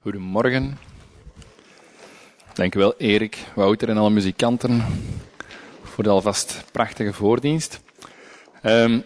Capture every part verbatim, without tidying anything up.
Goedemorgen. Dankjewel Erik, Wouter en alle muzikanten voor de alvast prachtige voordienst. Um,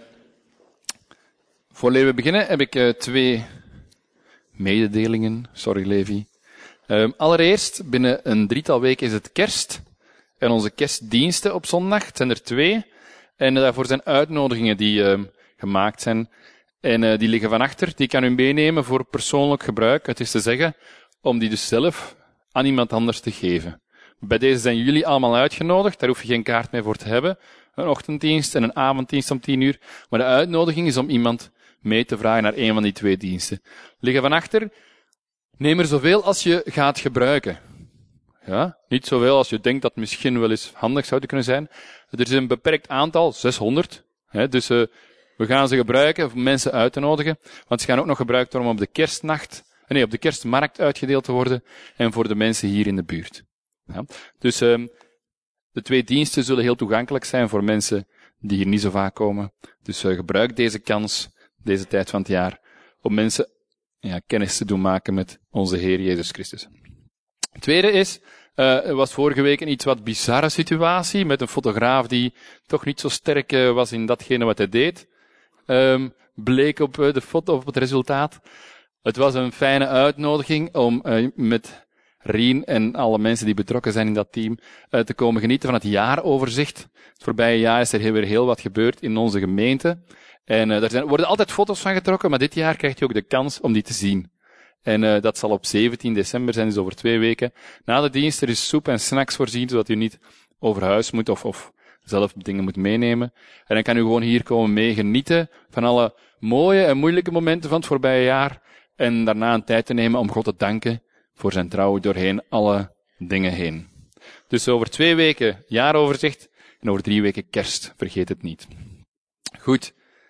voor we beginnen heb ik uh, twee mededelingen. Sorry Levi. Um, allereerst, binnen een drietal weken is het kerst. En onze kerstdiensten op zondag, het zijn er twee. En daarvoor zijn uitnodigingen die uh, gemaakt zijn. En uh, die liggen van achter. Die kan u meenemen voor persoonlijk gebruik. Het is te zeggen, om die dus zelf aan iemand anders te geven. Bij deze zijn jullie allemaal uitgenodigd. Daar hoef je geen kaart mee voor te hebben. Een ochtenddienst en een avonddienst om tien uur. Maar de uitnodiging is om iemand mee te vragen naar een van die twee diensten. Liggen van achter. Neem er zoveel als je gaat gebruiken. Ja, niet zoveel als je denkt dat misschien wel eens handig zou kunnen zijn. Er is een beperkt aantal, zeshonderd. Hè, dus uh, we gaan ze gebruiken om mensen uit te nodigen. Want ze gaan ook nog gebruikt worden om op de kerstnacht, nee, op de kerstmarkt uitgedeeld te worden. En voor de mensen hier in de buurt. Ja, dus uh, de twee diensten zullen heel toegankelijk zijn voor mensen die hier niet zo vaak komen. Dus uh, gebruik deze kans, deze tijd van het jaar, om mensen ja, kennis te doen maken met onze Heer Jezus Christus. Het tweede is, uh, er was vorige week een iets wat bizarre situatie met een fotograaf die toch niet zo sterk uh, was in datgene wat hij deed. Um, bleek op uh, de foto, op het resultaat. Het was een fijne uitnodiging om uh, met Rien en alle mensen die betrokken zijn in dat team uh, te komen genieten van het jaaroverzicht. Het voorbije jaar is er weer heel wat gebeurd in onze gemeente. En uh, er zijn, worden altijd foto's van getrokken, maar dit jaar krijgt je ook de kans om die te zien. En uh, dat zal op zeventien december zijn, dus over twee weken. Na de dienst er is soep en snacks voorzien, zodat u niet over huis moet of, of zelf dingen moet meenemen. En dan kan u gewoon hier komen mee genieten van alle mooie en moeilijke momenten van het voorbije jaar. En daarna een tijd te nemen om God te danken voor zijn trouw doorheen alle dingen heen. Dus over twee weken jaaroverzicht en over drie weken kerst. Vergeet het niet. Goed.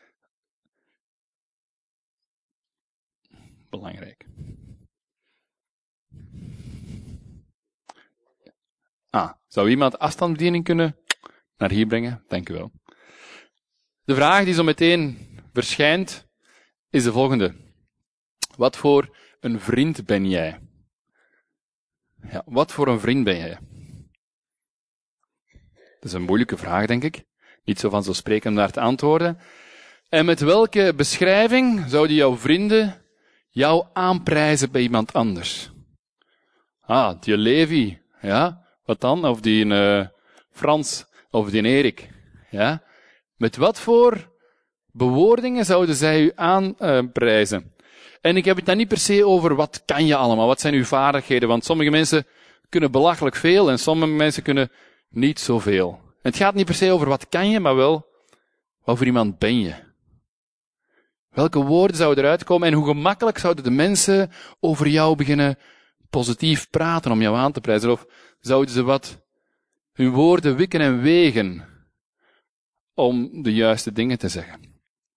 Belangrijk. Ah, zou iemand afstandsbediening kunnen naar hier brengen? Dank u wel. De vraag die zo meteen verschijnt, is de volgende. Wat voor een vriend ben jij? Ja, wat voor een vriend ben jij? Dat is een moeilijke vraag, denk ik. Niet zo vanzelfsprekend om daar te antwoorden. En met welke beschrijving zouden jouw vrienden jou aanprijzen bij iemand anders? Ah, die Levi, ja? Wat dan? Of die uh, Frans, of die Erik, ja? Met wat voor bewoordingen zouden zij u aanprijzen? En ik heb het dan niet per se over wat kan je allemaal, wat zijn uw vaardigheden, want sommige mensen kunnen belachelijk veel en sommige mensen kunnen niet zoveel. Het gaat niet per se over wat kan je, maar wel wat voor iemand ben je. Welke woorden zouden eruit komen en hoe gemakkelijk zouden de mensen over jou beginnen positief praten om jou aan te prijzen? Of zouden ze wat hun woorden wikken en wegen om de juiste dingen te zeggen?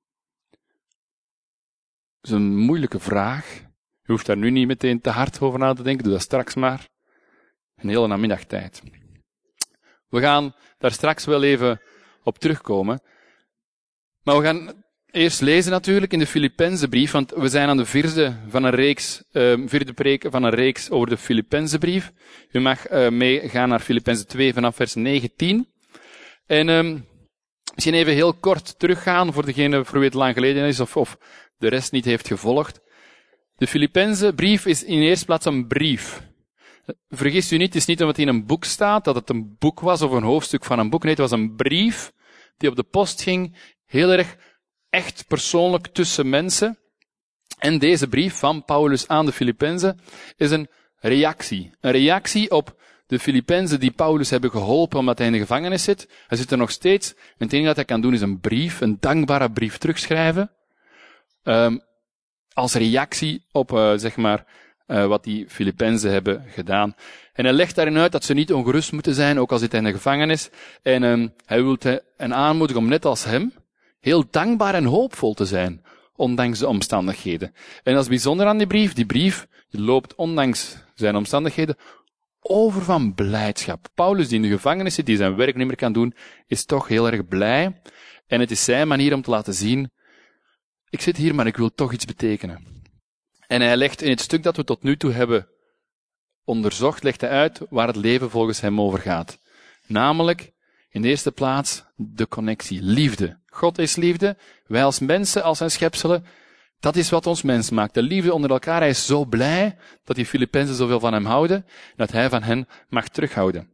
Dat is een moeilijke vraag. Je hoeft daar nu niet meteen te hard over na te denken, doe dat straks maar. Een hele namiddag tijd. We gaan daar straks wel even op terugkomen. Maar we gaan eerst lezen natuurlijk in de Filippenzenbrief, want we zijn aan de vierde van een reeks, uh, vierde preek van een reeks over de Filippenzenbrief. U mag uh, meegaan naar Filippenzen twee vanaf vers negentien. En um, misschien even heel kort teruggaan voor degene voor wie het lang geleden is of, of de rest niet heeft gevolgd. De Filippenzenbrief is in eerste plaats een brief. Vergis u niet, het is niet omdat het in een boek staat, dat het een boek was of een hoofdstuk van een boek. Nee, het was een brief die op de post ging, heel erg echt persoonlijk tussen mensen. En deze brief van Paulus aan de Filippenzen is een reactie. Een reactie op de Filippenzen die Paulus hebben geholpen omdat hij in de gevangenis zit. Hij zit er nog steeds. En het enige dat hij kan doen is een brief, een dankbare brief terugschrijven. Um, als reactie op, uh, zeg maar, uh, wat die Filippenzen hebben gedaan. En hij legt daarin uit dat ze niet ongerust moeten zijn, ook al zit hij in de gevangenis. En um, hij wil hen aanmoedigen om net als hem heel dankbaar en hoopvol te zijn, ondanks de omstandigheden. En dat is bijzonder aan die brief. Die brief die loopt ondanks zijn omstandigheden over van blijdschap. Paulus, die in de gevangenis zit, die zijn werk niet meer kan doen, is toch heel erg blij. En het is zijn manier om te laten zien, ik zit hier, maar ik wil toch iets betekenen. En hij legt in het stuk dat we tot nu toe hebben onderzocht, legt hij uit waar het leven volgens hem over gaat. Namelijk, in de eerste plaats, de connectie, liefde. God is liefde, wij als mensen, als zijn schepselen, dat is wat ons mens maakt. De liefde onder elkaar, hij is zo blij dat die Filippenzen zoveel van hem houden, dat hij van hen mag terughouden.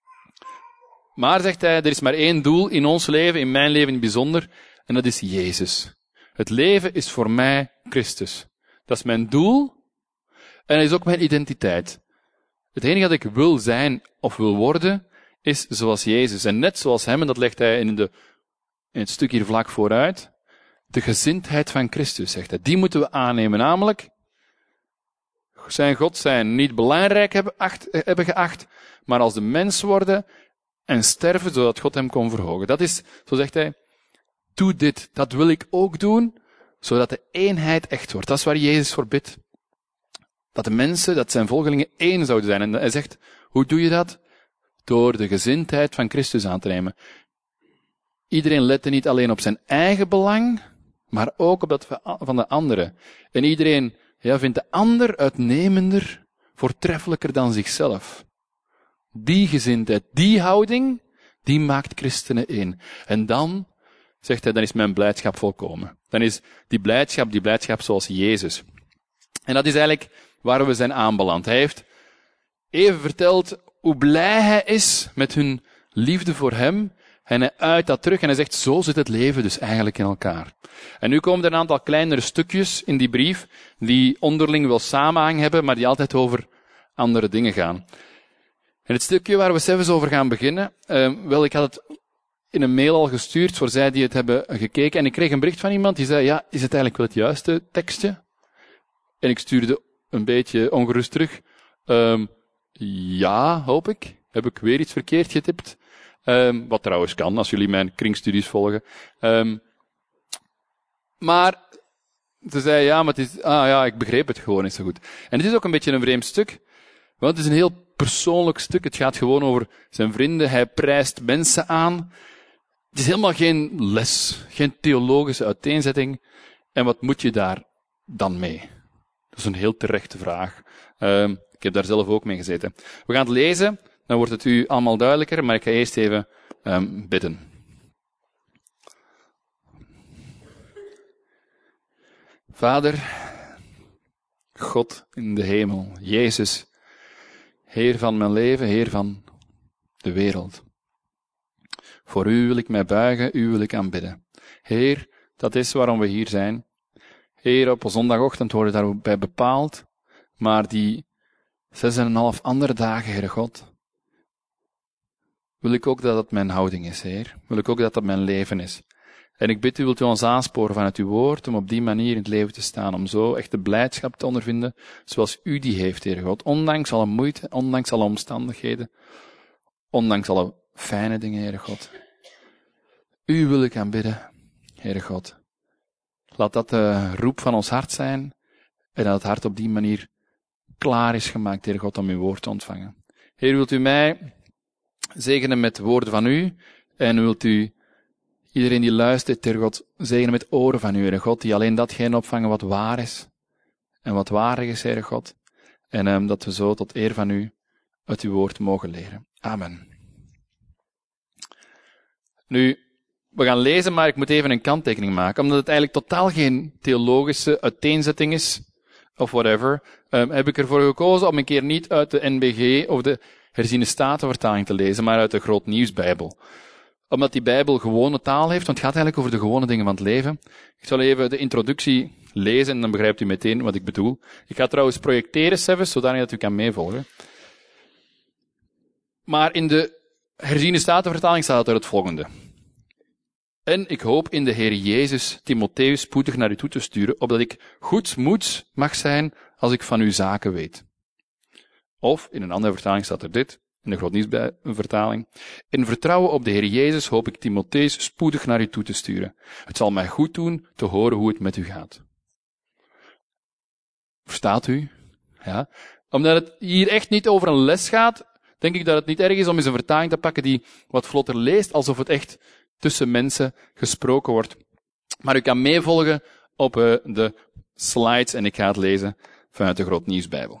Maar, zegt hij, er is maar één doel in ons leven, in mijn leven in het bijzonder, en dat is Jezus. Het leven is voor mij Christus. Dat is mijn doel, en dat is ook mijn identiteit. Het enige dat ik wil zijn of wil worden, is zoals Jezus. En net zoals hem, en dat legt hij in, de, in het stuk hier vlak vooruit, de gezindheid van Christus, zegt hij. Die moeten we aannemen, namelijk zijn God zijn niet belangrijk hebben, acht, hebben geacht, maar als de mens worden en sterven, zodat God hem kon verhogen. Dat is, zo zegt hij, doe dit, dat wil ik ook doen, zodat de eenheid echt wordt. Dat is waar Jezus voor bidt. Dat de mensen, dat zijn volgelingen één zouden zijn. En hij zegt, hoe doe je dat? Door de gezindheid van Christus aan te nemen. Iedereen lette niet alleen op zijn eigen belang, maar ook op dat van de anderen. En iedereen ja, vindt de ander uitnemender, voortreffelijker dan zichzelf. Die gezindheid, die houding, die maakt christenen één. En dan, zegt hij, dan is mijn blijdschap volkomen. Dan is die blijdschap, die blijdschap zoals Jezus. En dat is eigenlijk waar we zijn aanbeland. Hij heeft even verteld hoe blij hij is met hun liefde voor hem. En hij uit dat terug en hij zegt, zo zit het leven dus eigenlijk in elkaar. En nu komen er een aantal kleinere stukjes in die brief, die onderling wel samenhang hebben, maar die altijd over andere dingen gaan. En het stukje waar we zelfs over gaan beginnen, uh, wel, ik had het in een mail al gestuurd voor zij die het hebben gekeken, en ik kreeg een bericht van iemand die zei, ja, is het eigenlijk wel het juiste tekstje? En ik stuurde een beetje ongerust terug, um, ja, hoop ik. Heb ik weer iets verkeerd getipt? Um, wat trouwens kan, als jullie mijn kringstudies volgen. Um, maar ze zei, ja, maar het is, ah ja, ik begreep het gewoon niet zo goed. En het is ook een beetje een vreemd stuk, want het is een heel persoonlijk stuk. Het gaat gewoon over zijn vrienden. Hij prijst mensen aan. Het is helemaal geen les, geen theologische uiteenzetting. En wat moet je daar dan mee? Dat is een heel terechte vraag. Um, ik heb daar zelf ook mee gezeten. We gaan het lezen, dan wordt het u allemaal duidelijker, maar ik ga eerst even um, bidden. Vader, God in de hemel, Jezus, Heer van mijn leven, Heer van de wereld. Voor u wil ik mij buigen, u wil ik aanbidden. Heer, dat is waarom we hier zijn. Heer, op zondagochtend worden daarbij bepaald, maar die zes en een half andere dagen, Heere God, wil ik ook dat dat mijn houding is, Heer. Wil ik ook dat dat mijn leven is. En ik bid u, wilt u ons aansporen vanuit uw woord, om op die manier in het leven te staan, om zo echt de blijdschap te ondervinden, zoals u die heeft, Heere God. Ondanks alle moeite, ondanks alle omstandigheden, ondanks alle fijne dingen, Heere God. U wil ik aanbidden, Heere God. Laat dat de roep van ons hart zijn, en dat het hart op die manier klaar is gemaakt, Heere God, om uw woord te ontvangen. Heer, wilt u mij zegenen met woorden van u, en wilt u iedereen die luistert, Heer God, zegenen met oren van u, Heere God, die alleen datgene opvangen wat waar is, en wat waardig is, Heere God, en um, dat we zo tot eer van u uit uw woord mogen leren. Amen. Nu, we gaan lezen, maar ik moet even een kanttekening maken, omdat het eigenlijk totaal geen theologische uiteenzetting is, of whatever, um, heb ik ervoor gekozen om een keer niet uit de N B G of de herziene statenvertaling te lezen, maar uit de Groot Nieuwsbijbel. Omdat die Bijbel gewone taal heeft, want het gaat eigenlijk over de gewone dingen van het leven. Ik zal even de introductie lezen en dan begrijpt u meteen wat ik bedoel. Ik ga trouwens projecteren, zelfs, zodanig dat u kan meevolgen. Maar in de herziene statenvertaling staat er het volgende. En ik hoop in de Heer Jezus Timotheus spoedig naar u toe te sturen, opdat ik goedsmoeds mag zijn als ik van uw zaken weet. Of, in een andere vertaling staat er dit, in de Groot Nieuwsvertaling. In vertrouwen op de Heer Jezus hoop ik Timotheus spoedig naar u toe te sturen. Het zal mij goed doen te horen hoe het met u gaat. Verstaat u? Ja. Omdat het hier echt niet over een les gaat, denk ik dat het niet erg is om eens een vertaling te pakken die wat vlotter leest, alsof het echt tussen mensen gesproken wordt. Maar u kan meevolgen op uh, de slides en ik ga het lezen vanuit de Grootnieuwsbijbel.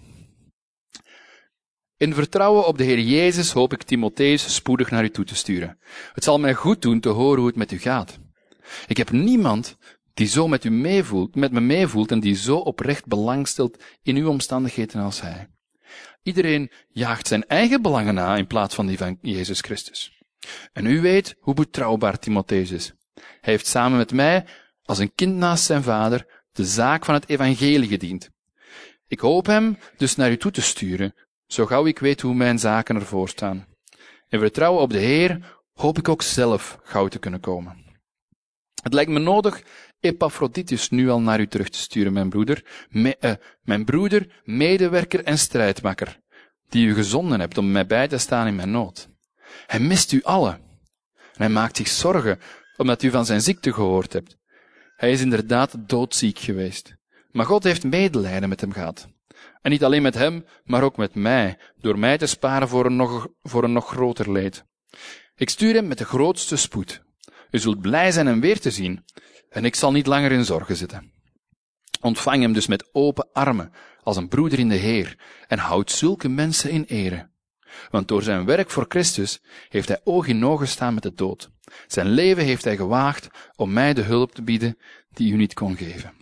In vertrouwen op de Heer Jezus hoop ik Timotheus spoedig naar u toe te sturen. Het zal mij goed doen te horen hoe het met u gaat. Ik heb niemand die zo met u meevoelt, met me meevoelt en die zo oprecht belang stelt in uw omstandigheden als hij. Iedereen jaagt zijn eigen belangen na in plaats van die van Jezus Christus. En u weet hoe betrouwbaar Timotheus is. Hij heeft samen met mij, als een kind naast zijn vader, de zaak van het evangelie gediend. Ik hoop hem dus naar u toe te sturen, zo gauw ik weet hoe mijn zaken ervoor staan. In vertrouwen op de Heer hoop ik ook zelf gauw te kunnen komen. Het lijkt me nodig Epaphroditus nu al naar u terug te sturen, mijn broeder, me, uh, mijn broeder, medewerker en strijdmakker, die u gezonden hebt om mij bij te staan in mijn nood. Hij mist u allen. En hij maakt zich zorgen, omdat u van zijn ziekte gehoord hebt. Hij is inderdaad doodziek geweest. Maar God heeft medelijden met hem gehad. En niet alleen met hem, maar ook met mij, door mij te sparen voor een nog, voor een nog groter leed. Ik stuur hem met de grootste spoed. U zult blij zijn hem weer te zien, en ik zal niet langer in zorgen zitten. Ontvang hem dus met open armen, als een broeder in de Heer, en houd zulke mensen in ere. Want door zijn werk voor Christus heeft hij oog in oog gestaan met de dood. Zijn leven heeft hij gewaagd om mij de hulp te bieden die u niet kon geven.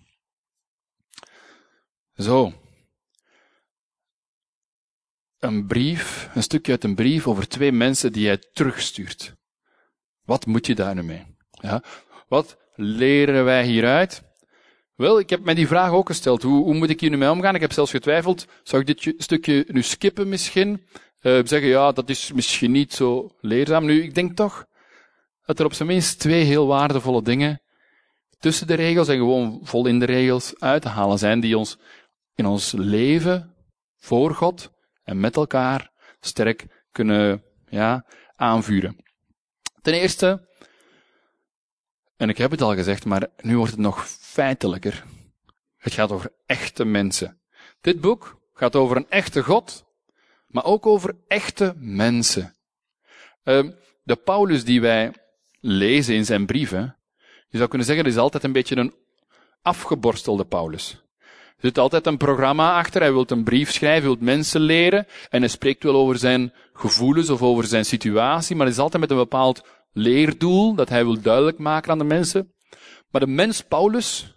Zo. Een brief, een stukje uit een brief over twee mensen die hij terugstuurt. Wat moet je daar nu mee? Ja, wat leren wij hieruit? Wel, ik heb mij die vraag ook gesteld. Hoe, hoe moet ik hier nu mee omgaan? Ik heb zelfs getwijfeld. Zou ik dit stukje nu skippen misschien? Uh, zeggen, ja, dat is misschien niet zo leerzaam. Nu, ik denk toch dat er op zijn minst twee heel waardevolle dingen tussen de regels en gewoon vol in de regels uit te halen zijn, die ons in ons leven voor God en met elkaar sterk kunnen ja, aanvuren. Ten eerste, en ik heb het al gezegd, maar nu wordt het nog feitelijker. Het gaat over echte mensen. Dit boek gaat over een echte God, maar ook over echte mensen. Uh, de Paulus die wij lezen in zijn brieven, je zou kunnen zeggen, dat is altijd een beetje een afgeborstelde Paulus. Er zit altijd een programma achter, hij wil een brief schrijven, hij wil mensen leren, en hij spreekt wel over zijn gevoelens of over zijn situatie, maar het is altijd met een bepaald leerdoel, dat hij wil duidelijk maken aan de mensen. Maar de mens Paulus,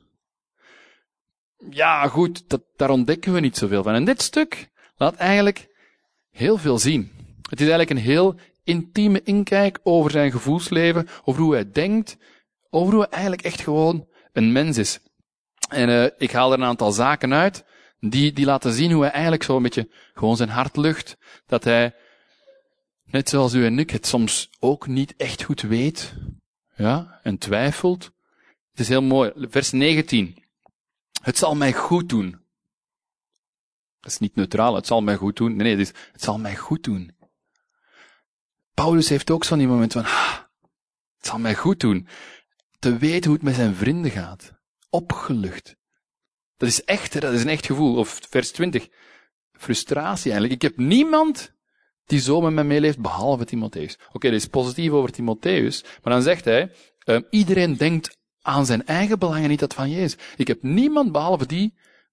ja goed, dat, daar ontdekken we niet zoveel van. En dit stuk laat eigenlijk heel veel zien. Het is eigenlijk een heel intieme inkijk over zijn gevoelsleven, over hoe hij denkt, over hoe hij eigenlijk echt gewoon een mens is. En uh, ik haal er een aantal zaken uit, die, die laten zien hoe hij eigenlijk zo een beetje gewoon zijn hart lucht, dat hij, net zoals u en ik, het soms ook niet echt goed weet, ja, en twijfelt. Het is heel mooi. Vers negentien. Het zal mij goed doen. Dat is niet neutraal, het zal mij goed doen. Nee, nee, het, is, het zal mij goed doen. Paulus heeft ook zo'n moment van, ah, het zal mij goed doen. Te weten hoe het met zijn vrienden gaat. Opgelucht. Dat is echt, dat is een echt gevoel. Of vers twintig. Frustratie eigenlijk. Ik heb niemand die zo met mij meeleeft, behalve Timotheus. Oké, okay, dat is positief over Timotheus, maar dan zegt hij, uh, iedereen denkt aan zijn eigen belangen, niet dat van Jezus. Ik heb niemand behalve die,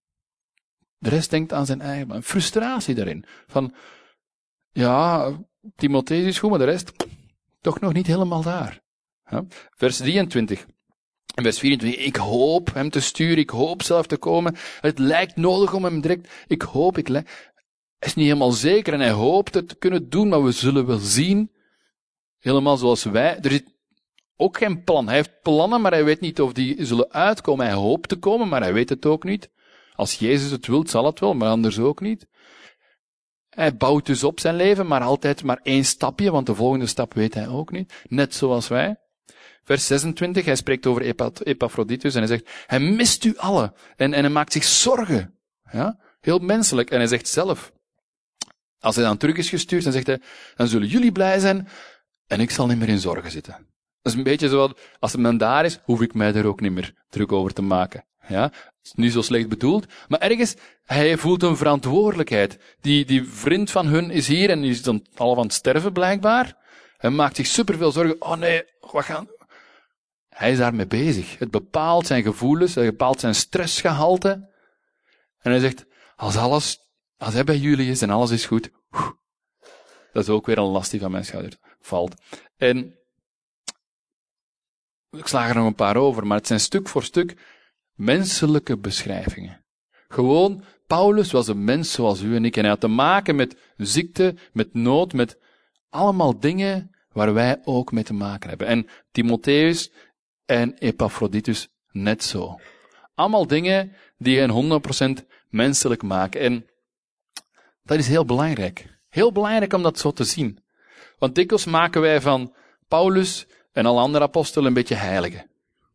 de rest denkt aan zijn eigen belangen. Frustratie daarin. Van, ja, Timotheus is goed, maar de rest, toch nog niet helemaal daar. Ja? Vers drieëntwintig. En vers vierentwintig, ik hoop hem te sturen, ik hoop zelf te komen. Het lijkt nodig om hem direct, ik hoop, ik lijk. Hij is niet helemaal zeker en hij hoopt het te kunnen doen, maar we zullen wel zien. Helemaal zoals wij. Er zit ook geen plan. Hij heeft plannen, maar hij weet niet of die zullen uitkomen. Hij hoopt te komen, maar hij weet het ook niet. Als Jezus het wil, zal het wel, maar anders ook niet. Hij bouwt dus op zijn leven, maar altijd maar één stapje, want de volgende stap weet hij ook niet. Net zoals wij. Vers zesentwintig, hij spreekt over Epaphroditus en hij zegt, hij mist u allen. En, en hij maakt zich zorgen. Ja? Heel menselijk. En hij zegt zelf, als hij dan terug is gestuurd, dan zegt hij, dan zullen jullie blij zijn en ik zal niet meer in zorgen zitten. Dat is een beetje zo, als hij dan daar is, hoef ik mij er ook niet meer druk over te maken. Ja? Dat is niet zo slecht bedoeld, maar ergens, hij voelt een verantwoordelijkheid. Die, die vriend van hun is hier en is dan al van het sterven blijkbaar. Hij maakt zich superveel zorgen. Oh nee, wat gaan... Hij is daarmee bezig. Het bepaalt zijn gevoelens, het bepaalt zijn stressgehalte. En hij zegt, als alles, als hij bij jullie is en alles is goed, dat is ook weer een last die van mijn schouder valt. En ik sla er nog een paar over, maar het zijn stuk voor stuk menselijke beschrijvingen. Gewoon, Paulus was een mens zoals u en ik, en hij had te maken met ziekte, met nood, met allemaal dingen waar wij ook mee te maken hebben. En Timotheus en Epaphroditus net zo. Allemaal dingen die hen honderd procent menselijk maken. En dat is heel belangrijk. Heel belangrijk om dat zo te zien. Want dikwijls maken wij van Paulus en alle andere apostelen een beetje heiligen.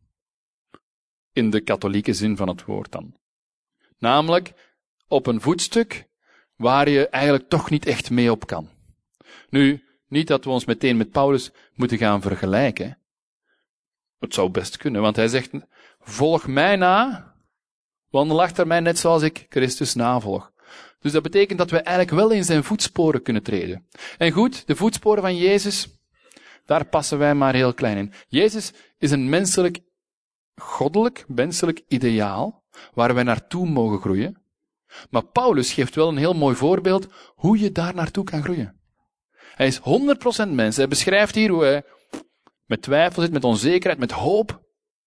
In de katholieke zin van het woord dan. Namelijk op een voetstuk waar je eigenlijk toch niet echt mee op kan. Nu, niet dat we ons meteen met Paulus moeten gaan vergelijken. Het zou best kunnen, want hij zegt, volg mij na, wandel achter mij net zoals ik Christus navolg. Dus dat betekent dat we eigenlijk wel in zijn voetsporen kunnen treden. En goed, de voetsporen van Jezus, daar passen wij maar heel klein in. Jezus is een menselijk, goddelijk, menselijk ideaal, waar wij naartoe mogen groeien. Maar Paulus geeft wel een heel mooi voorbeeld hoe je daar naartoe kan groeien. Hij is honderd procent mens. Hij beschrijft hier hoe hij met twijfel zit, met onzekerheid, met hoop.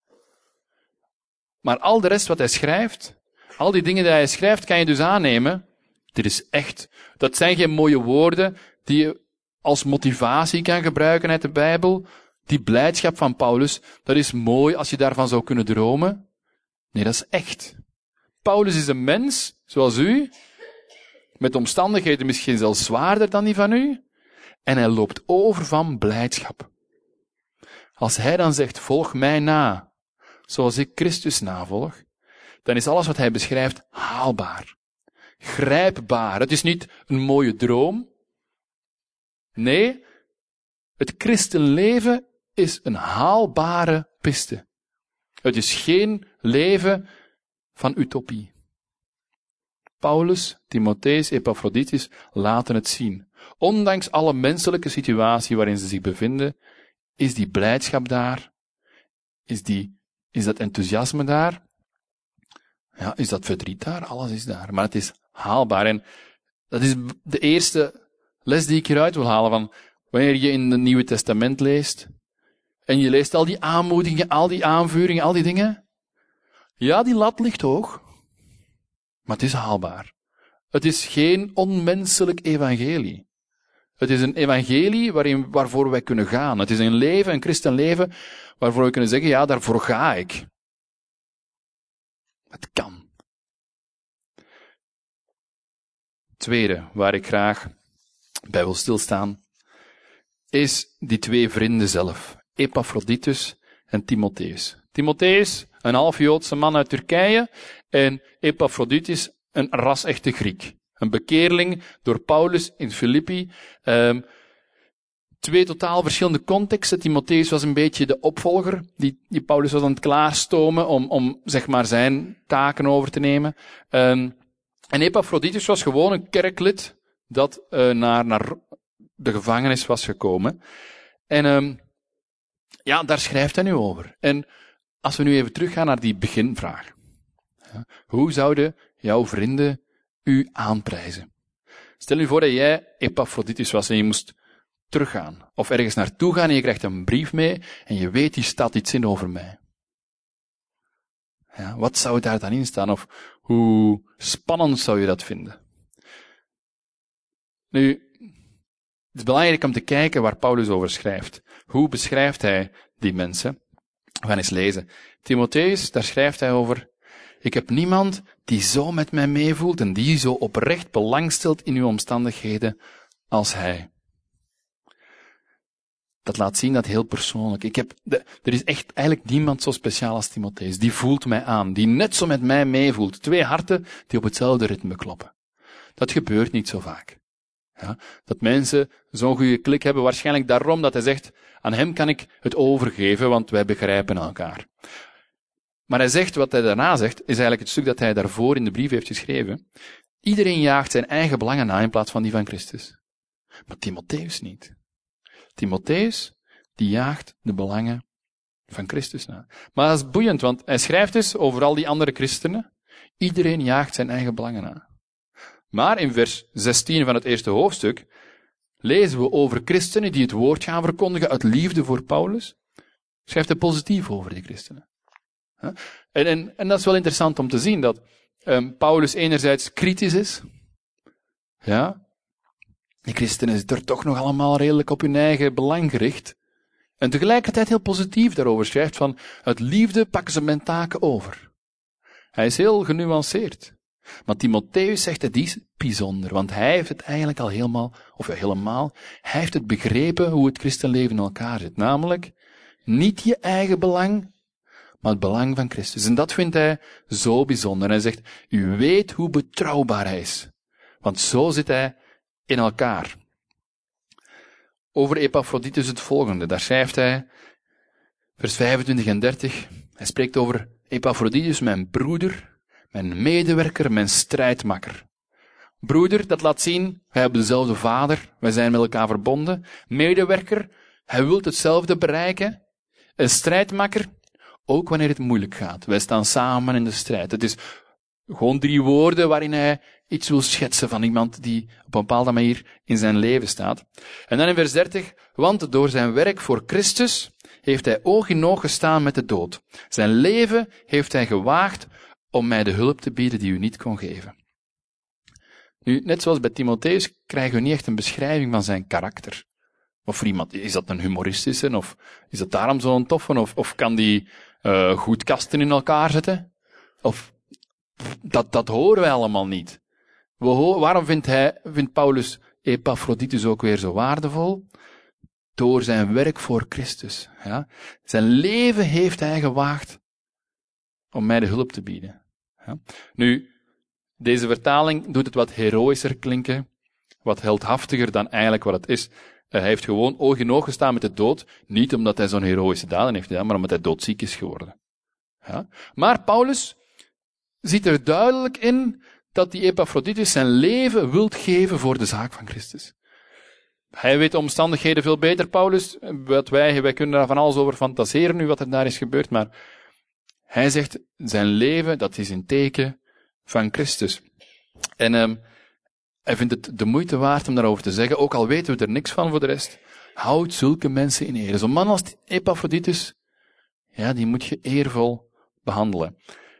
Maar al de rest wat hij schrijft, al die dingen die hij schrijft, kan je dus aannemen. Dit is echt. Dat zijn geen mooie woorden die je als motivatie kan gebruiken uit de Bijbel. Die blijdschap van Paulus, dat is mooi als je daarvan zou kunnen dromen. Nee, dat is echt. Paulus is een mens, zoals u, met omstandigheden misschien zelfs zwaarder dan die van u. En hij loopt over van blijdschap. Als hij dan zegt, volg mij na, zoals ik Christus navolg, dan is alles wat hij beschrijft haalbaar. Grijpbaar. Het is niet een mooie droom. Nee, het christenleven is een haalbare piste. Het is geen leven van utopie. Paulus, Timotheus, Epaphroditus laten het zien. Ondanks alle menselijke situatie waarin ze zich bevinden, is die blijdschap daar? Is, die, is dat enthousiasme daar? Ja, is dat verdriet daar? Alles is daar. Maar het is haalbaar. En dat is de eerste les die ik hieruit wil halen van wanneer je in het Nieuwe Testament leest en je leest al die aanmoedigingen, al die aanvuringen, al die dingen. Ja, die lat ligt hoog. Maar het is haalbaar. Het is geen onmenselijk evangelie. Het is een evangelie waarin, waarvoor wij kunnen gaan. Het is een leven, een christenleven, waarvoor we kunnen zeggen, ja, daarvoor ga ik. Het kan. Tweede, waar ik graag bij wil stilstaan, is die twee vrienden zelf. Epaphroditus en Timotheus. Timotheus, een half Joodse man uit Turkije, en Epaphroditus, een ras-echte Griek. Een bekeerling door Paulus in Filippi. Um, twee totaal verschillende contexten. Timotheus was een beetje de opvolger, die, die Paulus was aan het klaarstomen om, om zeg maar zijn taken over te nemen. Um, en Epaphroditus was gewoon een kerklid dat uh, naar, naar de gevangenis was gekomen. En um, ja, daar schrijft hij nu over. En als we nu even teruggaan naar die beginvraag. Ja, hoe zouden jouw vrienden u aanprijzen? Stel je voor dat jij Epaphroditus was en je moest teruggaan. Of ergens naartoe gaan en je krijgt een brief mee en je weet, hier staat iets in over mij. Ja, wat zou daar dan in staan? Of hoe spannend zou je dat vinden? Nu, het is belangrijk om te kijken waar Paulus over schrijft. Hoe beschrijft hij die mensen? We gaan eens lezen. Timotheus, daar schrijft hij over: ik heb niemand die zo met mij meevoelt en die zo oprecht belang stelt in uw omstandigheden als hij. Dat laat zien dat heel persoonlijk. Ik heb de, er is echt eigenlijk niemand zo speciaal als Timotheus. Die voelt mij aan, die net zo met mij meevoelt. Twee harten die op hetzelfde ritme kloppen. Dat gebeurt niet zo vaak. Ja, dat mensen zo'n goede klik hebben, waarschijnlijk daarom dat hij zegt, aan hem kan ik het overgeven, want wij begrijpen elkaar. Maar hij zegt, wat hij daarna zegt, is eigenlijk het stuk dat hij daarvoor in de brief heeft geschreven. Iedereen jaagt zijn eigen belangen na in plaats van die van Christus. Maar Timotheus niet. Timotheus, die jaagt de belangen van Christus na. Maar dat is boeiend, want hij schrijft dus over al die andere christenen. Iedereen jaagt zijn eigen belangen na. Maar in vers zestien van het eerste hoofdstuk lezen we over christenen die het woord gaan verkondigen uit liefde voor Paulus. Schrijft hij positief over die christenen. En, en, en dat is wel interessant om te zien, dat um, Paulus enerzijds kritisch is. Ja, die christenen zitten er toch nog allemaal redelijk op hun eigen belang gericht. En tegelijkertijd heel positief daarover schrijft van, uit liefde pakken ze mijn taken over. Hij is heel genuanceerd. Maar Timotheus zegt het is bijzonder, want hij heeft het eigenlijk al helemaal, of ja, helemaal, hij heeft het begrepen hoe het christenleven in elkaar zit. Namelijk, niet je eigen belang, maar het belang van Christus. En dat vindt hij zo bijzonder. Hij zegt, u weet hoe betrouwbaar hij is. Want zo zit hij in elkaar. Over Epaphroditus het volgende. Daar schrijft hij, vers vijfentwintig en dertig, hij spreekt over Epaphroditus, mijn broeder, mijn medewerker, mijn strijdmakker. Broeder, dat laat zien, wij hebben dezelfde vader, wij zijn met elkaar verbonden. Medewerker, hij wil hetzelfde bereiken. Een strijdmakker, ook wanneer het moeilijk gaat. Wij staan samen in de strijd. Het is gewoon drie woorden waarin hij iets wil schetsen van iemand die op een bepaalde manier in zijn leven staat. En dan in vers dertig, want door zijn werk voor Christus heeft hij oog in oog gestaan met de dood. Zijn leven heeft hij gewaagd om mij de hulp te bieden die u niet kon geven. Nu, net zoals bij Timotheus, krijgen we niet echt een beschrijving van zijn karakter. Of voor iemand, is dat een humoristische, of is dat daarom zo'n toffe, of, of kan die uh, goed kasten in elkaar zetten? Of, dat, dat horen wij allemaal niet. We ho- waarom vindt, hij, vindt Paulus Epaphroditus ook weer zo waardevol? Door zijn werk voor Christus. Ja? Zijn leven heeft hij gewaagd om mij de hulp te bieden. Ja? Nu, deze vertaling doet het wat heroïscher klinken, wat heldhaftiger dan eigenlijk wat het is. Hij heeft gewoon oog in oog gestaan met de dood, niet omdat hij zo'n heroïsche daden heeft gedaan, maar omdat hij doodziek is geworden. Ja? Maar Paulus ziet er duidelijk in dat die Epaphroditus zijn leven wilt geven voor de zaak van Christus. Hij weet de omstandigheden veel beter, Paulus. Wat wij, wij kunnen daar van alles over fantaseren nu wat er daar is gebeurd, maar hij zegt, zijn leven, dat is een teken van Christus. En um, hij vindt het de moeite waard om daarover te zeggen, ook al weten we er niks van voor de rest. Houd zulke mensen in eer. Zo'n man als Epaphroditus, ja, die moet je eervol behandelen.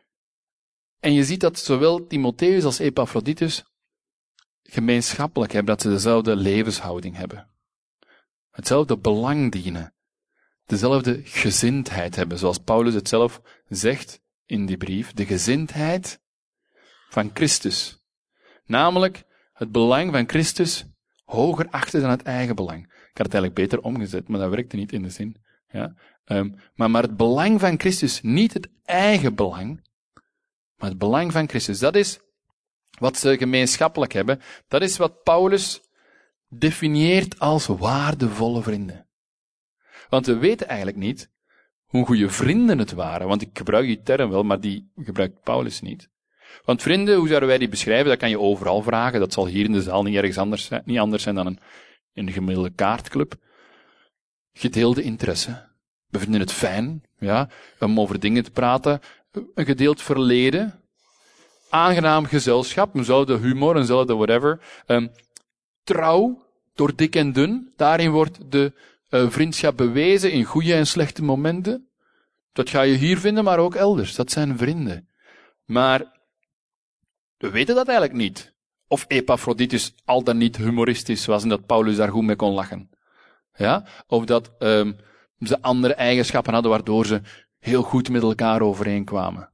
En je ziet dat zowel Timotheus als Epaphroditus gemeenschappelijk hebben, dat ze dezelfde levenshouding hebben. Hetzelfde belang dienen. Dezelfde gezindheid hebben, zoals Paulus het zelf zegt in die brief. De gezindheid van Christus. Namelijk het belang van Christus hoger achten dan het eigen belang. Ik had het eigenlijk beter omgezet, maar dat werkte niet in de zin. Ja? Um, maar, maar het belang van Christus, niet het eigen belang, maar het belang van Christus. Dat is wat ze gemeenschappelijk hebben. Dat is wat Paulus definieert als waardevolle vrienden. Want we weten eigenlijk niet hoe goede vrienden het waren. Want ik gebruik die term wel, maar die gebruikt Paulus niet. Want vrienden, hoe zouden wij die beschrijven? Dat kan je overal vragen. Dat zal hier in de zaal niet ergens anders zijn, niet anders zijn dan een, een gemiddelde kaartclub. Gedeelde interesse. We vinden het fijn, ja, om over dingen te praten. Een gedeeld verleden. Aangenaam gezelschap, eenzelfde humor, eenzelfde whatever. Um, trouw, door dik en dun. Daarin wordt de uh, vriendschap bewezen in goede en slechte momenten. Dat ga je hier vinden, maar ook elders. Dat zijn vrienden. Maar we weten dat eigenlijk niet. Of Epaphroditus al dan niet humoristisch was en dat Paulus daar goed mee kon lachen. Ja? Of dat um, ze andere eigenschappen hadden waardoor ze heel goed met elkaar overeenkwamen.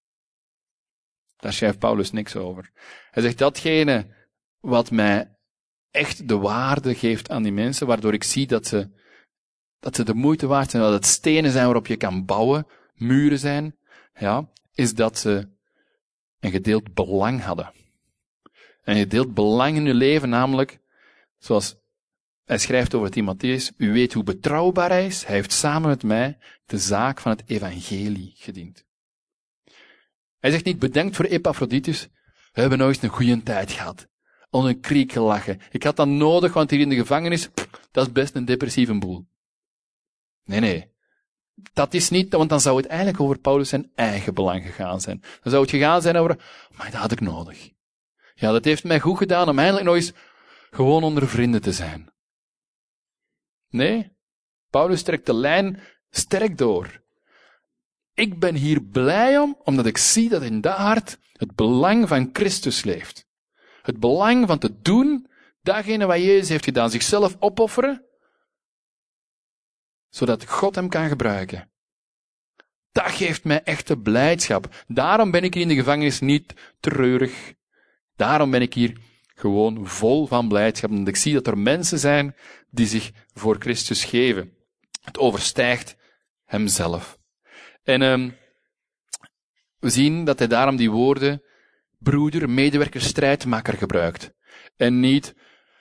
Daar schrijft Paulus niks over. Hij zegt, datgene wat mij echt de waarde geeft aan die mensen, waardoor ik zie dat ze, dat ze de moeite waard zijn, dat het stenen zijn waarop je kan bouwen, muren zijn, ja, is dat ze een gedeeld belang hadden. Een gedeeld belang in hun leven, namelijk, zoals hij schrijft over Timotheus, u weet hoe betrouwbaar hij is, hij heeft samen met mij de zaak van het evangelie gediend. Hij zegt niet, bedankt voor Epaphroditus, we hebben nog eens een goede tijd gehad. Onder een kriek gelachen. Ik had dat nodig, want hier in de gevangenis, pff, dat is best een depressieve boel. Nee, nee. dat is niet, want dan zou het eigenlijk over Paulus zijn eigen belang gegaan zijn. Dan zou het gegaan zijn over, maar dat had ik nodig. Ja, dat heeft mij goed gedaan om eindelijk nog eens gewoon onder vrienden te zijn. Nee, Paulus trekt de lijn sterk door. Ik ben hier blij om, omdat ik zie dat in dat hart het belang van Christus leeft. Het belang van te doen, datgene wat Jezus heeft gedaan, zichzelf opofferen, zodat God hem kan gebruiken. Dat geeft mij echte blijdschap. Daarom ben ik hier in de gevangenis niet treurig. Daarom ben ik hier gewoon vol van blijdschap, omdat ik zie dat er mensen zijn die zich voor Christus geven. Het overstijgt hemzelf. En um, we zien dat hij daarom die woorden broeder, medewerker, strijdmaker gebruikt. En niet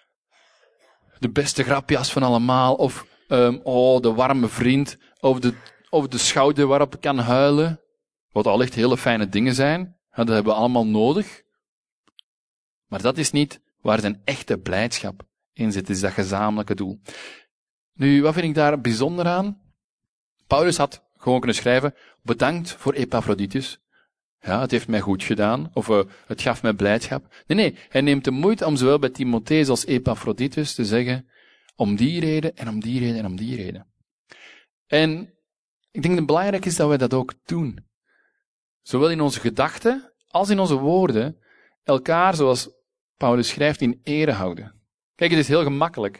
de beste grapjas van allemaal, of um, oh, de warme vriend, of de, of de schouder waarop ik kan huilen. Wat al echt hele fijne dingen zijn. Dat hebben we allemaal nodig. Maar dat is niet waar zijn echte blijdschap in zit, is dat gezamenlijke doel. Nu, wat vind ik daar bijzonder aan? Paulus had gewoon kunnen schrijven, bedankt voor Epaphroditus. Ja, het heeft mij goed gedaan, of uh, het gaf mij blijdschap. Nee, nee, hij neemt de moeite om zowel bij Timotheus als Epaphroditus te zeggen, om die reden en om die reden en om die reden. En ik denk dat het belangrijk is dat wij dat ook doen. Zowel in onze gedachten als in onze woorden, elkaar, zoals Paulus schrijft, in ere houden. Kijk, het is heel gemakkelijk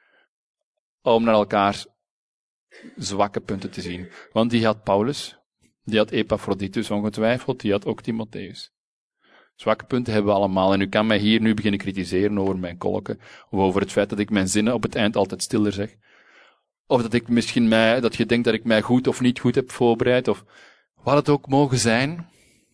om naar elkaar zwakke punten te zien. Want die had Paulus, die had Epaphroditus ongetwijfeld, die had ook Timotheus. Zwakke punten hebben we allemaal. En u kan mij hier nu beginnen kritiseren over mijn kolken, of over het feit dat ik mijn zinnen op het eind altijd stiller zeg. Of dat ik misschien mij, dat je denkt dat ik mij goed of niet goed heb voorbereid, of wat het ook mogen zijn.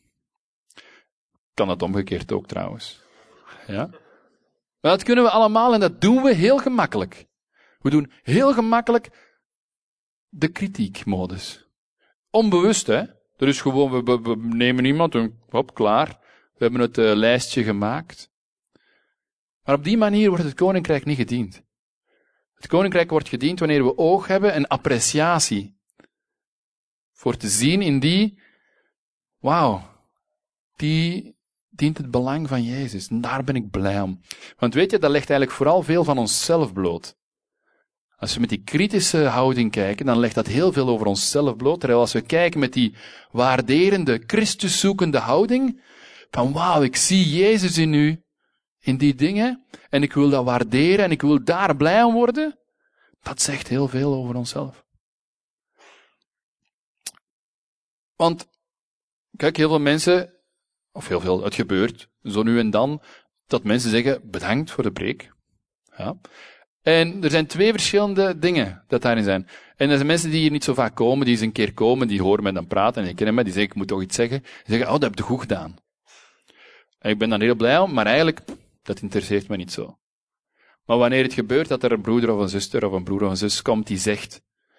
Kan dat omgekeerd ook trouwens. Ja? Maar dat kunnen we allemaal en dat doen we heel gemakkelijk. We doen heel gemakkelijk de kritiekmodus. Onbewust, hè. Er is gewoon, we, we, we nemen iemand en hop, klaar. We hebben het uh, lijstje gemaakt. Maar op die manier wordt het koninkrijk niet gediend. Het koninkrijk wordt gediend wanneer we oog hebben en appreciatie. Voor te zien in die, wauw, die dient het belang van Jezus. En daar ben ik blij om. Want weet je, dat legt eigenlijk vooral veel van onszelf bloot. Als we met die kritische houding kijken, dan legt dat heel veel over onszelf bloot. Terwijl als we kijken met die waarderende, Christuszoekende houding, van wauw, ik zie Jezus in u, in die dingen, en ik wil dat waarderen, en ik wil daar blij om worden, dat zegt heel veel over onszelf. Want, kijk, heel veel mensen, of heel veel, het gebeurt, zo nu en dan, dat mensen zeggen, bedankt voor de preek. Ja. En er zijn twee verschillende dingen dat daarin zijn. En er zijn mensen die hier niet zo vaak komen, die eens een keer komen, die horen mij dan praten, en die kennen mij, die zeggen, ik moet toch iets zeggen. Die zeggen, oh, dat heb je goed gedaan. En ik ben dan heel blij om, maar eigenlijk, dat interesseert me niet zo. Maar wanneer het gebeurt dat er een broeder of een zuster of een broer of een zus komt die zegt,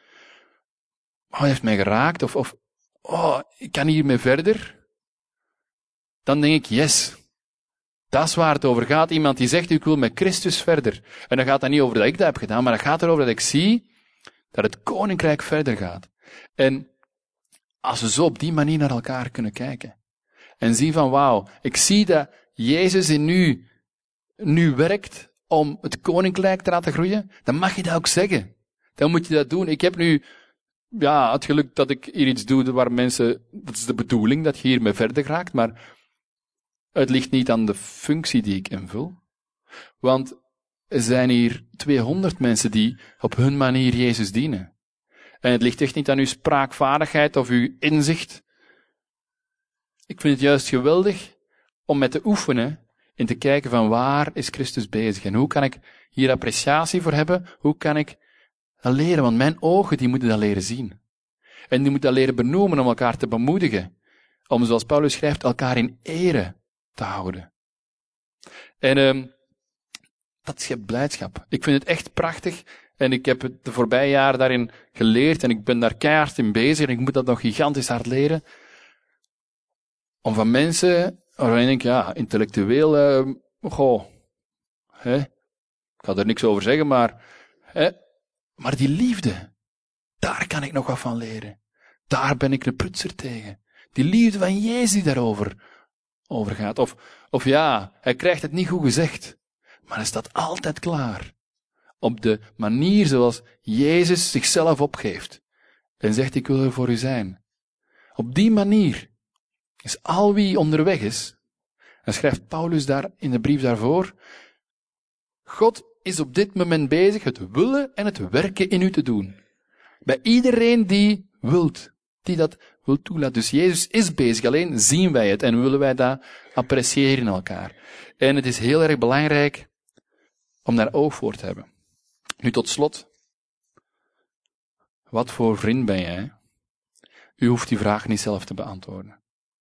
oh, hij heeft mij geraakt, of, of oh, ik kan hiermee verder, dan denk ik, yes. Dat is waar het over gaat. Iemand die zegt, ik wil met Christus verder. En dan gaat het niet over dat ik dat heb gedaan, maar het gaat erover dat ik zie dat het koninkrijk verder gaat. En als we zo op die manier naar elkaar kunnen kijken. En zien van, wauw, ik zie dat Jezus in u, nu werkt om het koninkrijk te laten groeien, dan mag je dat ook zeggen. Dan moet je dat doen. Ik heb nu, ja, het geluk dat ik hier iets doe waar mensen, dat is de bedoeling, dat je hiermee verder raakt, maar het ligt niet aan de functie die ik invul. Want er zijn hier tweehonderd mensen die op hun manier Jezus dienen. En het ligt echt niet aan uw spraakvaardigheid of uw inzicht. Ik vind het juist geweldig om met te oefenen en te kijken van waar is Christus bezig en hoe kan ik hier appreciatie voor hebben, hoe kan ik dat leren, want mijn ogen die moeten dat leren zien. En die moeten dat leren benoemen om elkaar te bemoedigen, om zoals Paulus schrijft, elkaar in ere te houden. En um, dat is blijdschap. Ik vind het echt prachtig en ik heb het de voorbije jaren daarin geleerd en ik ben daar keihard in bezig en ik moet dat nog gigantisch hard leren. Om van mensen, waarvan ik denk, ja, intellectueel, uh, goh, hè, ik ga er niks over zeggen, maar, hè, maar die liefde, Daar kan ik nog wat van leren. Daar ben ik een prutser tegen. Die liefde van Jezus die daarover over gaat. Of, of ja, hij krijgt het niet goed gezegd. Maar hij staat altijd klaar. Op de manier zoals Jezus zichzelf opgeeft. En zegt, ik wil er voor u zijn. Op die manier is al wie onderweg is. En schrijft Paulus daar in de brief daarvoor. God is op dit moment bezig het willen en het werken in u te doen. Bij iedereen die wilt. Die dat wil toelaten. Dus Jezus is bezig, alleen zien wij het en willen wij dat appreciëren in elkaar. En het is heel erg belangrijk om daar oog voor te hebben. Nu tot slot. Wat voor vriend ben jij? U hoeft die vraag niet zelf te beantwoorden.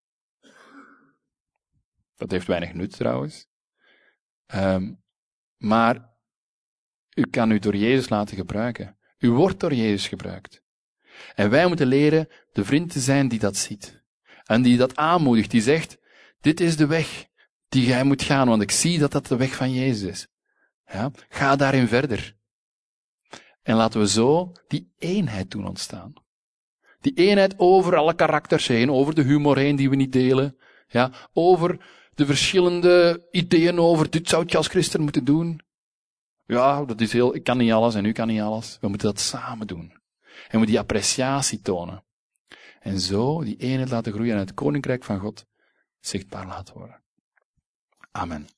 Dat heeft weinig nut trouwens. Um, maar u kan u door Jezus laten gebruiken. U wordt door Jezus gebruikt. En wij moeten leren de vriend te zijn die dat ziet. En die dat aanmoedigt, die zegt, dit is de weg die jij moet gaan, want ik zie dat dat de weg van Jezus is. Ja, ga daarin verder. En laten we zo die eenheid doen ontstaan. Die eenheid over alle karakters heen, over de humor heen die we niet delen, ja, over de verschillende ideeën over, dit zou je als christen moeten doen. Ja, dat is heel, ik kan niet alles en u kan niet alles. We moeten dat samen doen. En we moeten die appreciatie tonen. En zo die eenheid laten groeien en het koninkrijk van God zichtbaar laten worden. Amen.